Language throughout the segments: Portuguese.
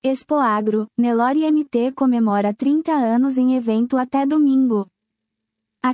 Expoagro, Nelore MT comemora 30 anos em evento até domingo. A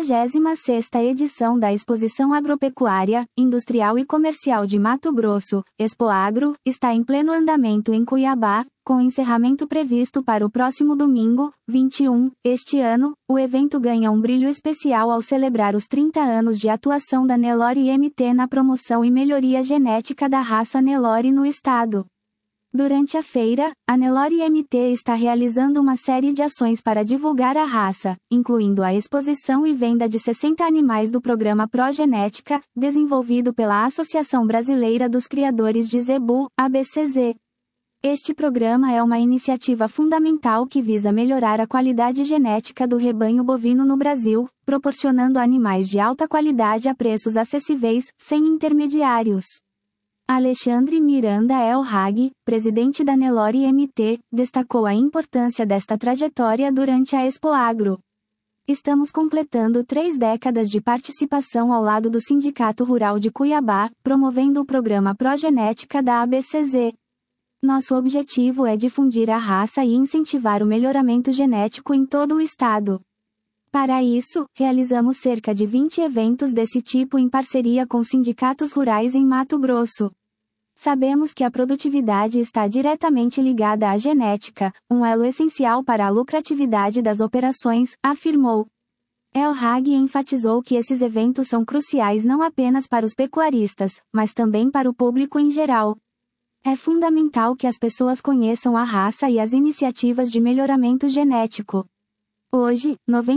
56ª edição da Exposição Agropecuária, Industrial e Comercial de Mato Grosso, Expoagro, está em pleno andamento em Cuiabá, com encerramento previsto para o próximo domingo, 21. Este ano, o evento ganha um brilho especial ao celebrar os 30 anos de atuação da Nelore MT na promoção e melhoria genética da raça Nelore no estado. Durante a feira, a Nelore MT está realizando uma série de ações para divulgar a raça, incluindo a exposição e venda de 60 animais do programa Progenética, desenvolvido pela Associação Brasileira dos Criadores de Zebu, ABCZ. Este programa é uma iniciativa fundamental que visa melhorar a qualidade genética do rebanho bovino no Brasil, proporcionando animais de alta qualidade a preços acessíveis, sem intermediários. Alexandre Miranda El Hag, presidente da Nelore MT, destacou a importância desta trajetória durante a Expoagro. Estamos completando 3 décadas de participação ao lado do Sindicato Rural de Cuiabá, promovendo o programa Progenética da ABCZ. Nosso objetivo é difundir a raça e incentivar o melhoramento genético em todo o estado. Para isso, realizamos cerca de 20 eventos desse tipo em parceria com sindicatos rurais em Mato Grosso. Sabemos que a produtividade está diretamente ligada à genética, um elo essencial para a lucratividade das operações, afirmou. El Hag enfatizou que esses eventos são cruciais não apenas para os pecuaristas, mas também para o público em geral. É fundamental que as pessoas conheçam a raça e as iniciativas de melhoramento genético. Hoje,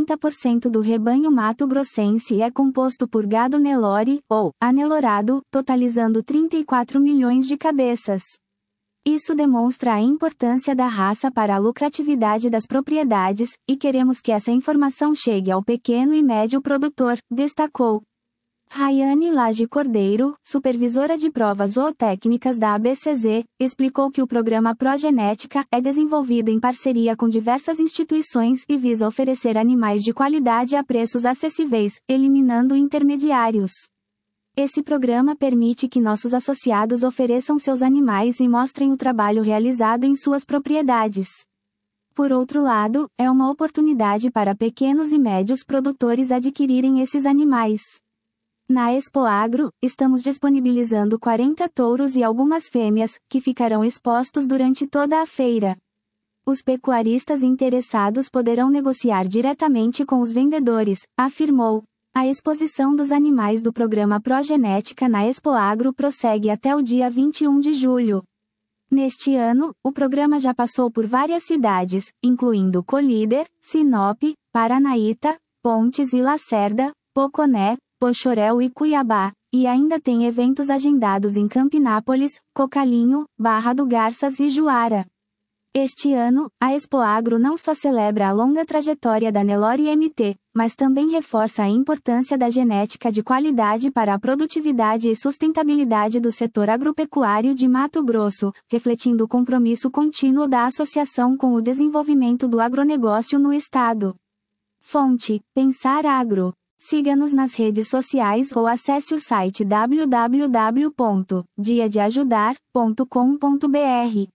90% do rebanho mato-grossense é composto por gado Nelore, ou anelorado, totalizando 34 milhões de cabeças. Isso demonstra a importância da raça para a lucratividade das propriedades, e queremos que essa informação chegue ao pequeno e médio produtor, destacou. Rayane Lage Cordeiro, supervisora de provas zootécnicas da ABCZ, explicou que o programa Progenética é desenvolvido em parceria com diversas instituições e visa oferecer animais de qualidade a preços acessíveis, eliminando intermediários. Esse programa permite que nossos associados ofereçam seus animais e mostrem o trabalho realizado em suas propriedades. Por outro lado, é uma oportunidade para pequenos e médios produtores adquirirem esses animais. Na Expoagro, estamos disponibilizando 40 touros e algumas fêmeas, que ficarão expostos durante toda a feira. Os pecuaristas interessados poderão negociar diretamente com os vendedores, afirmou. A exposição dos animais do programa Progenética na Expoagro prossegue até o dia 21 de julho. Neste ano, o programa já passou por várias cidades, incluindo Colíder, Sinop, Paranaíta, Pontes e Lacerda, Poconé, Poxoréu e Cuiabá, e ainda tem eventos agendados em Campinápolis, Cocalinho, Barra do Garças e Juara. Este ano, a Expoagro não só celebra a longa trajetória da Nelore MT, mas também reforça a importância da genética de qualidade para a produtividade e sustentabilidade do setor agropecuário de Mato Grosso, refletindo o compromisso contínuo da associação com o desenvolvimento do agronegócio no estado. Fonte: Pensar Agro. Siga-nos nas redes sociais ou acesse o site www.diadeajudar.com.br.